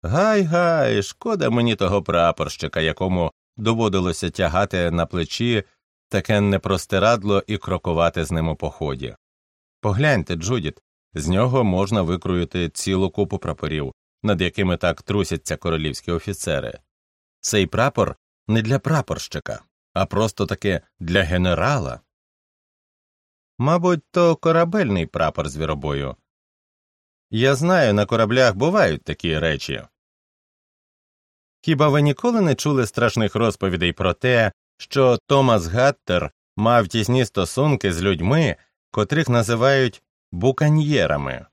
Гай-гай, шкода мені того прапорщика, якому доводилося тягати на плечі таке непростирадло і крокувати з ним у поході. Погляньте, Джудіт, з нього можна викроїти цілу купу прапорів, над якими так трусяться королівські офіцери. Цей прапор не для прапорщика, а просто таки для генерала. Мабуть, то корабельний прапор звіробою. Я знаю, на кораблях бувають такі речі. Хіба ви ніколи не чули страшних розповідей про те, що Томас Гаттер мав тісні стосунки з людьми, котрих називають буканьєрами?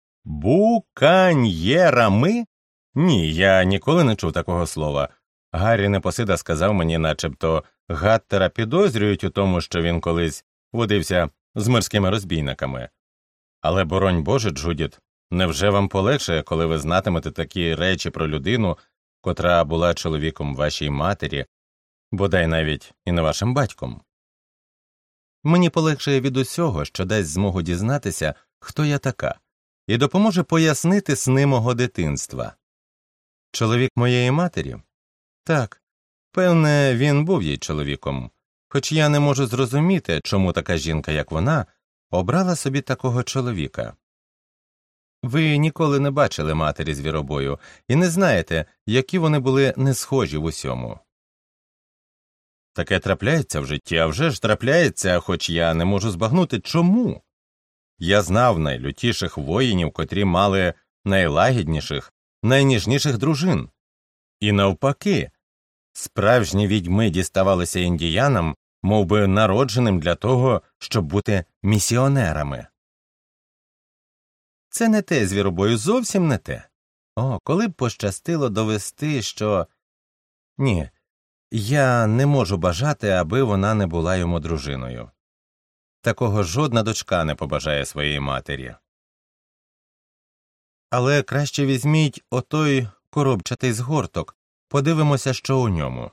Буканьєрами? Ні, я ніколи не чув такого слова. Гаррі Непосида сказав мені, начебто Гаттера підозрюють у тому, що він колись водився з морськими розбійниками. Але, боронь Боже, Джудіт, невже вам полегшає, коли ви знатимете такі речі про людину, котра була чоловіком вашій матері, бодай навіть і не вашим батьком? Мені полегшає від усього, що дасть змогу дізнатися, хто я така, і допоможе пояснити сни мого дитинства. Чоловік моєї матері? Так, певне, він був їй чоловіком, хоч я не можу зрозуміти, чому така жінка, як вона, обрала собі такого чоловіка. Ви ніколи не бачили матері звіробою і не знаєте, які вони були не схожі в усьому. Таке трапляється в житті, а вже ж трапляється, хоч я не можу збагнути, чому. Я знав найлютіших воїнів, котрі мали найлагідніших, найніжніших дружин. І навпаки, справжні відьми діставалися індіянам, мов би народженим для того, щоб бути місіонерами. Це не те, звіробою, зовсім не те. О, коли б пощастило довести, що… Ні, я не можу бажати, аби вона не була йому дружиною. Такого жодна дочка не побажає своєї матері. Але краще візьміть отой коробчатий згорток, подивимося, що у ньому.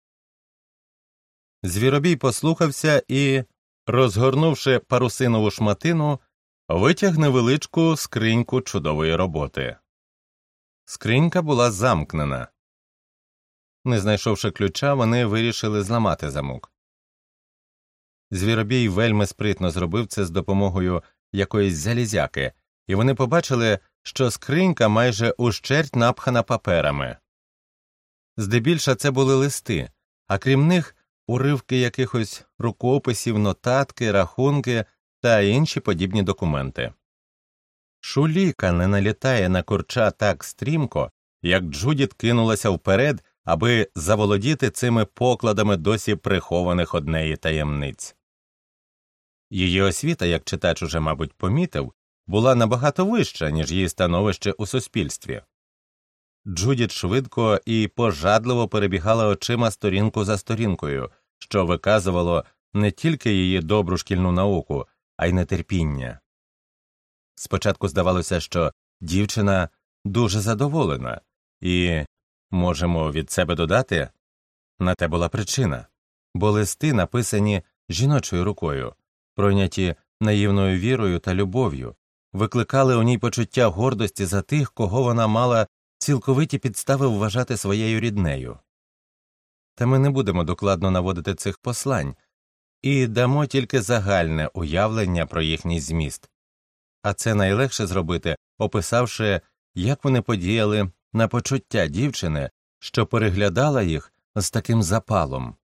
Звіробій послухався і, розгорнувши парусинову шматину, витяг невеличку скриньку чудової роботи. Скринька була замкнена. Не знайшовши ключа, вони вирішили зламати замок. Звіробій вельми спритно зробив це з допомогою якоїсь залізяки, і вони побачили, що скринька майже ущерть напхана паперами. Здебільша це були листи, а крім них уривки якихось рукописів, нотатки, рахунки та інші подібні документи. Шуліка не налітає на курча так стрімко, як Джудіт кинулася вперед, аби заволодіти цими покладами досі прихованих од неї таємниць. Її освіта, як читач уже, мабуть, помітив, була набагато вища, ніж її становище у суспільстві. Джудіт швидко і пожадливо перебігала очима сторінку за сторінкою, що виказувало не тільки її добру шкільну науку, а й нетерпіння. Спочатку здавалося, що дівчина дуже задоволена, і, можемо від себе додати, на те була причина, бо листи написані жіночою рукою, пройняті наївною вірою та любов'ю, викликали у ній почуття гордості за тих, кого вона мала цілковиті підстави вважати своєю ріднею. Та ми не будемо докладно наводити цих послань, і дамо тільки загальне уявлення про їхній зміст. А це найлегше зробити, описавши, як вони подіяли на почуття дівчини, що переглядала їх з таким запалом.